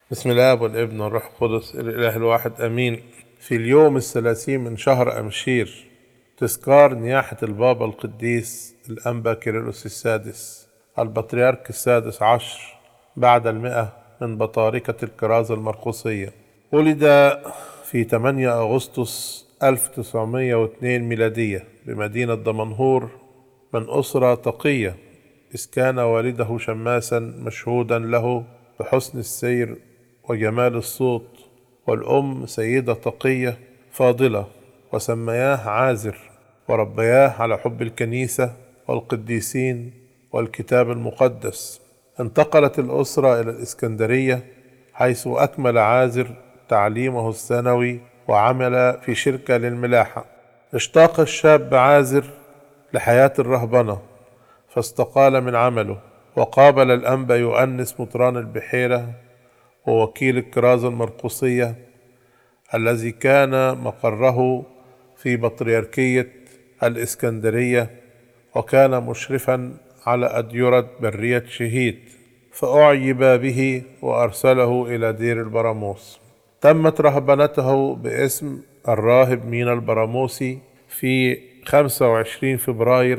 بسم الله والابن والروح القدس الإله الواحد أمين. في اليوم 30 من شهر أمشير تذكار نياحة البابا القديس الأنبا كيرلس السادس البطريرك السادس عشر بعد 100 من بطاركة الكرازة المرقسية. ولد في 8 أغسطس 1902 ميلادية بمدينة دمنهور من أسرة تقية، إذ كان والده شماسا مشهودا له بحسن السير وجمال الصوت، والأم سيدة تقية فاضلة، وسمياه عازر، وربياه على حب الكنيسة والقديسين والكتاب المقدس. انتقلت الأسرة إلى الإسكندرية، حيث أكمل عازر تعليمه الثانوي وعمل في شركة للملاحة. اشتاق الشاب عازر لحياة الرهبنة فاستقال من عمله، وقابل الأنبا يؤنس مطران البحيرة ووكيل الكرازة المرقسية الذي كان مقره في بطريركية الإسكندرية، وكان مشرفا على أديرة برية شهيد، فأعجب به وأرسله إلى دير البراموس. تمت رهبنته باسم الراهب مينا البراموسي في 25 فبراير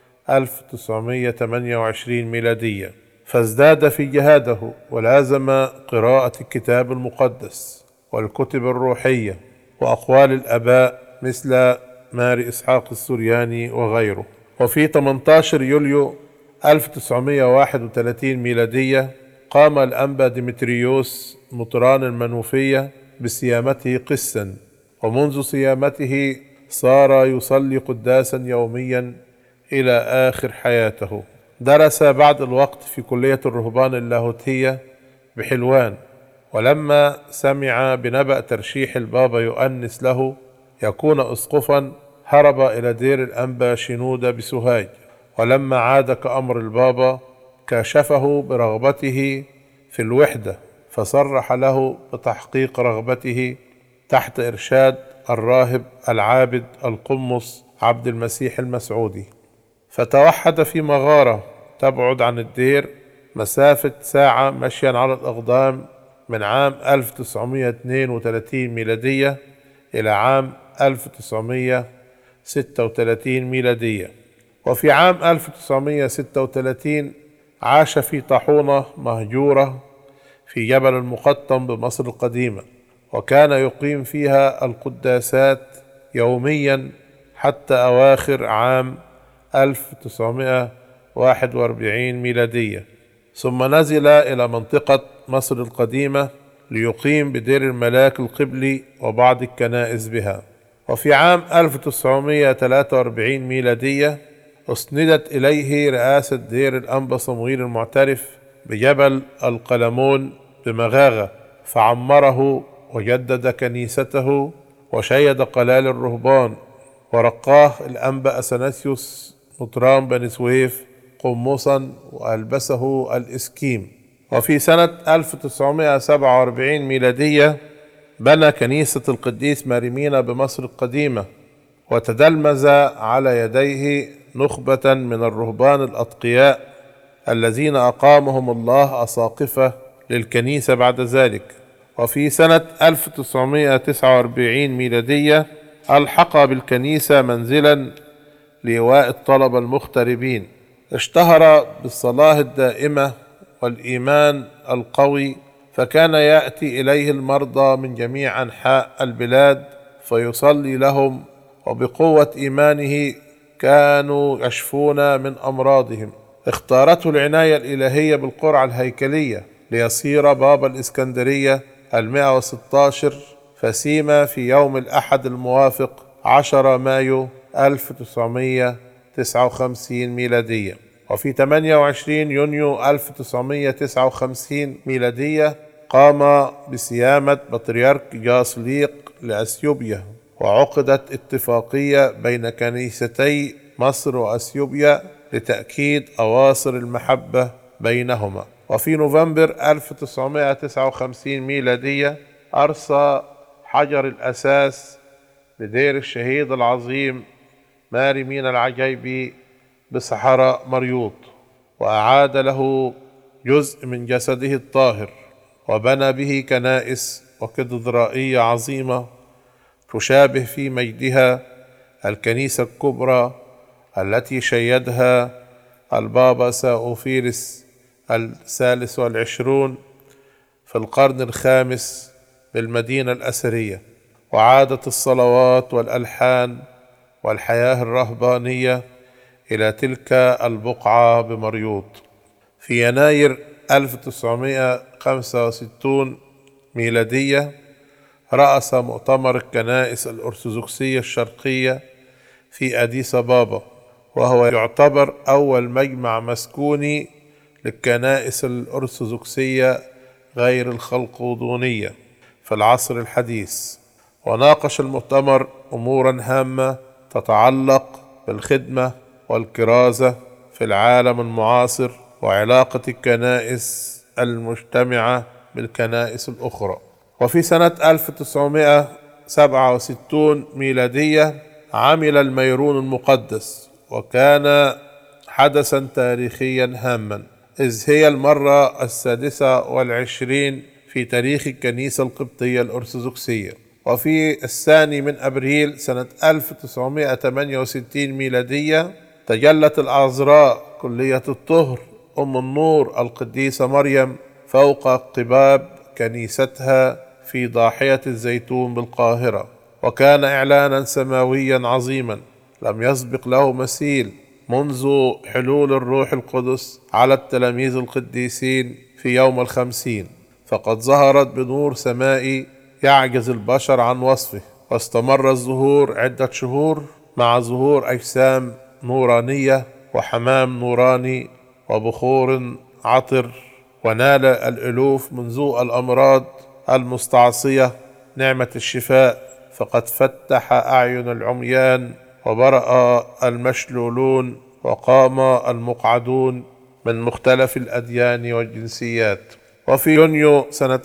1928 ميلادية، فازداد في جهاده ولازم قراءة الكتاب المقدس والكتب الروحية وأقوال الآباء مثل ماري إسحاق السورياني وغيره. وفي 18 يوليو 1931 ميلادية قام الأنبا ديمتريوس مطران المنوفية بصيامته قسا، ومنذ صيامته صار يصلي قداسا يوميا إلى آخر حياته. درس بعد الوقت في كلية الرهبان اللاهوتية بحلوان، ولما سمع بنبأ ترشيح البابا يؤنس له يكون أسقفا هرب إلى دير الأنبا شنودة بسوهاج، ولما عاد كأمر البابا كاشفه برغبته في الوحدة، فصرح له بتحقيق رغبته تحت إرشاد الراهب العابد القمص عبد المسيح المسعودي، فتوحد في مغارة تبعد عن الدير مسافة ساعة مشيا على الأقدام من عام 1932 ميلادية إلى عام 1936 ميلادية. وفي عام 1936 عاش في طاحونة مهجورة في جبل المقطم بمصر القديمة، وكان يقيم فيها القداسات يوميا حتى أواخر عام 1941 ميلادية، ثم نزل إلى منطقة مصر القديمة ليقيم بدير الملاك القبلي وبعض الكنائس بها. وفي عام 1943 ميلادية أسندت إليه رئاسة دير الأنبا صموئيل المعترف بجبل القلمون بمغاغة، فعمره وجدد كنيسته وشيد قلال الرهبان، ورقاه الأنبا أثناسيوس مطران بني سويف قمصا وألبسه الإسكيم. وفي سنة 1947 ميلادية بنى كنيسة القديس ماريمينا بمصر القديمة، وتدلمذ على يديه نخبة من الرهبان الأتقياء الذين أقامهم الله أساقفة للكنيسة بعد ذلك. وفي سنة 1949 ميلادية ألحق بالكنيسة منزلا لإيواء الطلبة المغتربين. اشتهر بالصلاة الدائمة والإيمان القوي، فكان يأتي إليه المرضى من جميع أنحاء البلاد فيصلي لهم، وبقوة إيمانه كانوا يشفون من أمراضهم. اختارته العناية الإلهية بالقرعة الهيكلية ليصير بابا الإسكندرية 116، فسيما في يوم الأحد الموافق 10 مايو 1959 ميلادية. وفي 28 يونيو 1959 ميلادية قام بصيامة بطريرك جاصليق لأثيوبيا، وعقدت اتفاقية بين كنيستي مصر وأثيوبيا لتأكيد أواصر المحبة بينهما. وفي نوفمبر 1959 ميلادية أرسى حجر الأساس لدير الشهيد العظيم ماري مينا العجيبي بصحراء مريوط، وأعاد له جزء من جسده الطاهر، وبنى به كنائس وكاتدرائية عظيمة تشابه في مجدها الكنيسة الكبرى التي شيدها البابا ساوفيلس ال23 في القرن الخامس بالمدينة الأثرية. وعادت الصلوات والألحان والحياة الرهبانية إلى تلك البقعة بمريوط. في يناير 1965 ميلادية رأس مؤتمر الكنائس الأرثوذكسية الشرقية في أديس أبابا، وهو يعتبر أول مجمع مسكوني للكنائس الأرثوذكسية غير الخلقدونية في العصر الحديث. وناقش المؤتمر أمورا هامة تتعلق بالخدمة والكرازة في العالم المعاصر وعلاقة الكنائس المجتمعة بالكنائس الأخرى. وفي سنة 1967 ميلادية عمل الميرون المقدس، وكان حدثا تاريخيا هاما، إذ هي المرة 26 في تاريخ الكنيسة القبطية الأرثوذكسية. وفي 2 أبريل سنة 1968 ميلادية تجلت العذراء كلية الطهر أم النور القديسة مريم فوق قباب كنيستها في ضاحية الزيتون بالقاهرة، وكان إعلانا سماويا عظيما لم يسبق له مثيل منذ حلول الروح القدس على التلاميذ القديسين في يوم 50، فقد ظهرت بنور سمائي يعجز البشر عن وصفه. واستمر الظهور عدة شهور مع ظهور أجسام نورانية وحمام نوراني وبخور عطر، ونال الألوف من ذو الأمراض المستعصية نعمة الشفاء، فقد فتح أعين العميان وبرأ المشلولون وقام المقعدون من مختلف الأديان والجنسيات. وفي يونيو سنة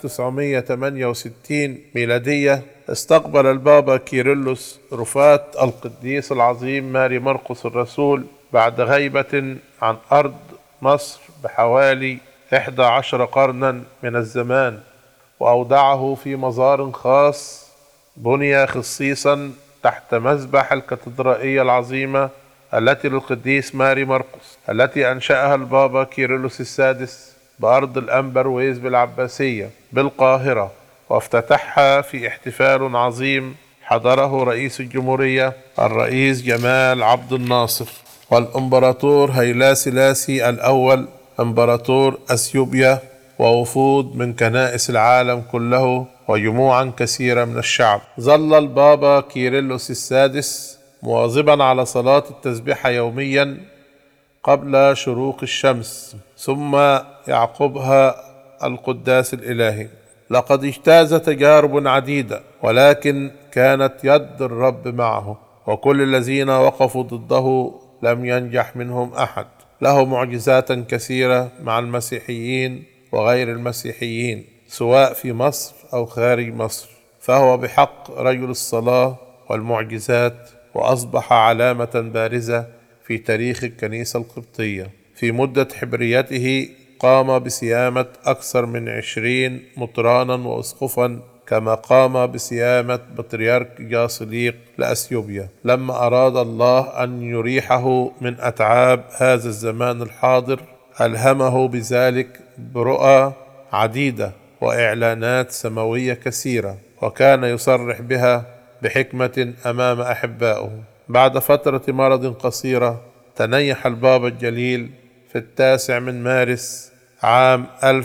1968 ميلادية استقبل البابا كيرلس رفات القديس العظيم ماري مرقس الرسول بعد غيبة عن أرض مصر بحوالي 11 قرنا من الزمان، وأودعه في مزار خاص بني خصيصا تحت مذبح الكاتدرائية العظيمة التي للقديس ماري مرقس، التي أنشأها البابا كيرلس السادس بأرض الأنبرويز بالعباسية بالقاهرة، وافتتحها في احتفال عظيم حضره رئيس الجمهورية الرئيس جمال عبد الناصر والإمبراطور هيلا سلاسي الأول إمبراطور أثيوبيا، ووفود من كنائس العالم كله وجموعا كثيرة من الشعب. ظل البابا كيرلس السادس مواظبا على صلاة التسبيحة يوميا قبل شروق الشمس، ثم يعقبها القداس الإلهي. لقد اجتاز تجارب عديدة، ولكن كانت يد الرب معه، وكل الذين وقفوا ضده لم ينجح منهم أحد. له معجزات كثيرة مع المسيحيين وغير المسيحيين سواء في مصر أو خارج مصر، فهو بحق رجل الصلاة والمعجزات، وأصبح علامة بارزة في تاريخ الكنيسة القبطية. في مدة حبريته قام بصيامة أكثر من 20 مطرانا وأسقفا، كما قام بصيامة بطريرك جاصليق لأثيوبيا لما أراد الله أن يريحه من أتعاب هذا الزمان الحاضر. ألهمه بذلك برؤى عديدة وإعلانات سماوية كثيرة، وكان يصرح بها بحكمة أمام أحبائه. بعد فترة مرض قصيرة تنيح البابا الجليل في 9 مارس عام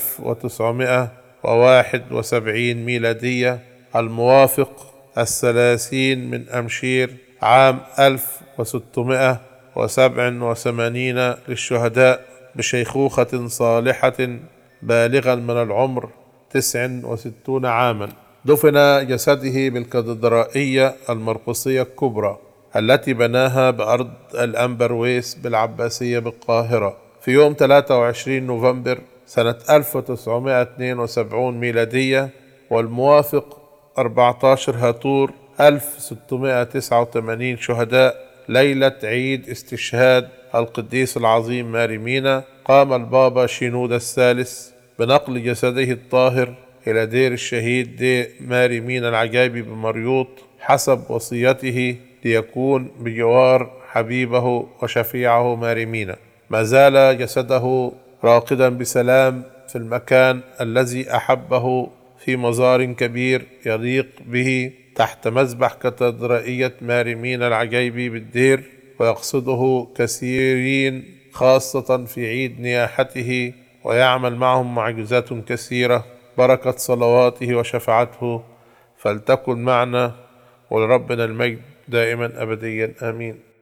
1971 ميلادية، الموافق 30 أمشير عام 1687 للشهداء بشيخوخة صالحة بالغا من العمر 69 عاما. دفن جسده بالكاتدرائية المرقسية الكبرى التي بناها بأرض الأنبرويس بالعباسية بالقاهرة في يوم 23 نوفمبر سنة 1972 ميلادية، والموافق 14 هاتور 1689 شهداء ليلة عيد استشهاد القديس العظيم ماري مينا. قام البابا شينودا الثالث بنقل جسده الطاهر إلى دير الشهيد دي ماري مينا العجيبي بمريوط حسب وصيته، ليكون بجوار حبيبه وشفيعه ماري مينا. ما زال جسده راقدا بسلام في المكان الذي أحبه في مزار كبير يليق به تحت مذبح كاتدرائية ماري مينا العجيبي بالدير، ويقصده كثيرين خاصة في عيد نياحته، ويعمل معهم معجزات كثيرة. بركة صلواته وشفاعته فلتكن معنا، ولربنا المجد دائما أبديا آمين.